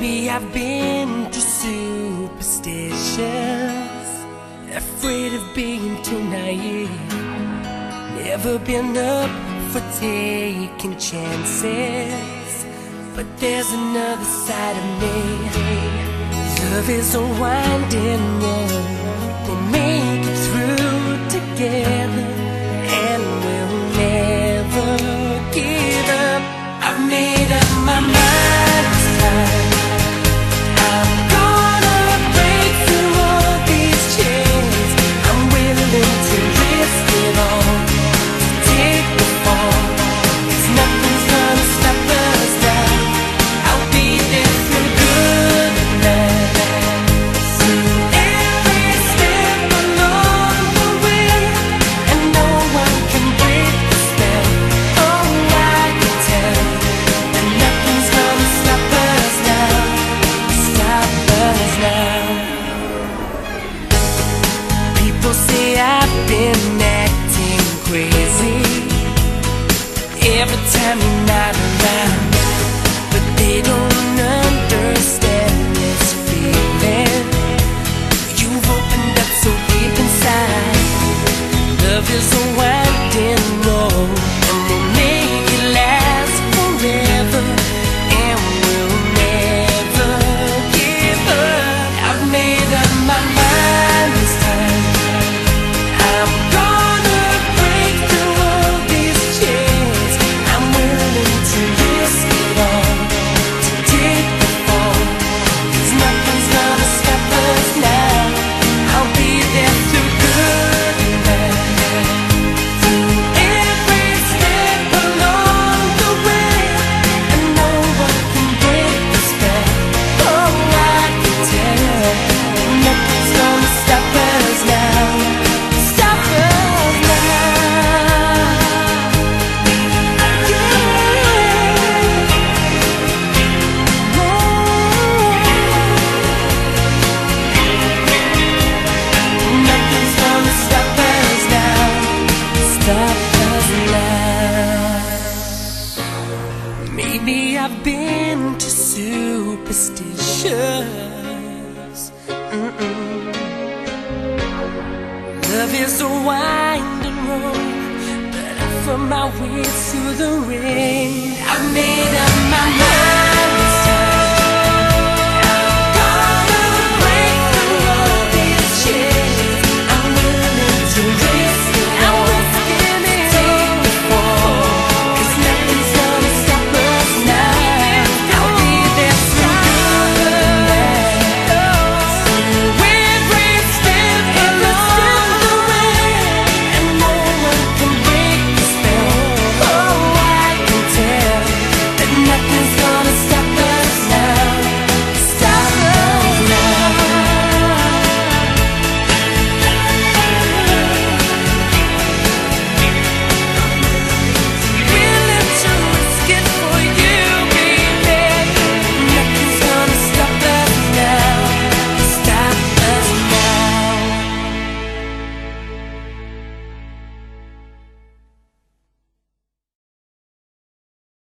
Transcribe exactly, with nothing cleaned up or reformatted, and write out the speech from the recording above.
Maybe I've been too superstitious, afraid of being too naive. Never been up for taking chances, but there's another side of me. Love is a winding road, we'll make it through together, and we'll never give up. I've made up my mind this time. I'm gonna break through all these chains. I'm willing to risk it all, to take the fall, 'cause nothing's gonna stop us now. I'll be there through good and bad, through every step along the way, and no one can break the spell. Oh, I can tell that nothing's gonna stop us now, stop us now. People say I've been acting crazy every time you're not around, but they don't understand this feeling you've opened up so deep inside. Love is a winding road, and we'll make it last forever, and we'll never give up. I've made up my mind this time. I'm gonna break through all these chains. I'm willing to risk it all, to take the fall, 'cause nothing's gonna stop us now. I'll be there through good and bad, through every step along the way, and no one can break the spell. Oh, I can tell nothing's gonna stop us now, stop us now. Nothing's gonna stop us now, stop us now. Maybe I've been too superstitious. Mm-mm. Love is a winding road, but I found my way through the rain. I've made up my mind.